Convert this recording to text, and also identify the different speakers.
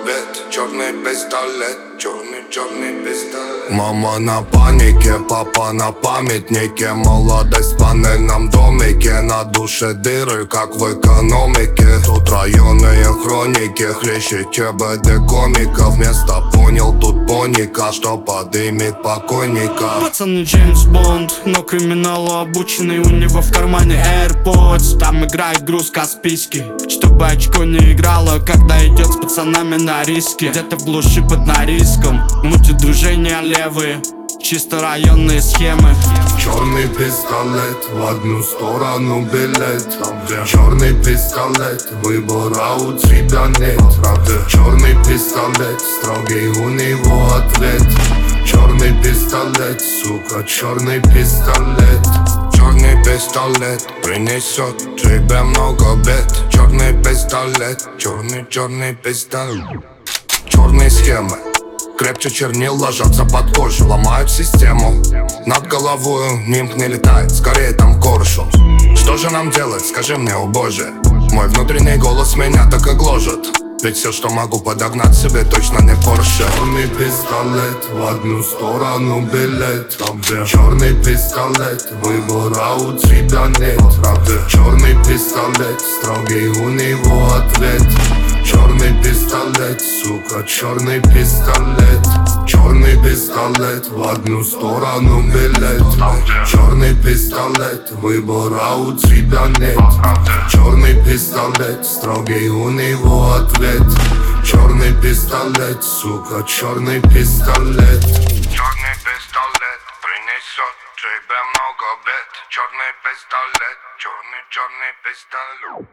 Speaker 1: бед, черный пистолет, черный пистолет. Мама на панике, папа на памятнике. Молодость в панельном домике, на душе дыры, как в экономике. Тут районные хроники, хлеще ЧБД комика. Вместо понял, тут поника, что подымет покойника.
Speaker 2: Пацан не Джеймс Бонд, но криминалу обученный. У него в кармане AirPods, там играет груз Каспийский. Чтобы очко не играло, когда идет с пацанами на риски. Где-то в глуши под Норильском мутят движения левые, чисто районные схемы.
Speaker 1: Черный пистолет, в одну сторону билет. Черный пистолет, выбора у тебя нет. Черный пистолет, строгий у него ответ. Черный пистолет, сука, черный пистолет. Черный пистолет принесет тебе много бед. Черный пистолет, черный пистолет. Черные схемы, крепче чернил, ложатся под кожу, ломают систему. Над головой нимб не летает, скорее там коршун. Что же нам делать, скажи мне, о боже. Мой внутренний голос меня так и гложет. Ведь все, что могу подогнать себе, точно не Порше. Черный пистолет, в одну сторону билет. Черный пистолет, выбора у тебя нет. Черный пистолет, строгий у него ответ. Черный пистолет, сука, черный пистолет. Черный пистолет, в одну сторону билет. Черный пистолет, выбора у тебя нет. Черный пистолет, строгий у него ответ. Черный пистолет, сука, черный пистолет. Черный пистолет принесет тебе много бед. Черный пистолет, черный пистолет.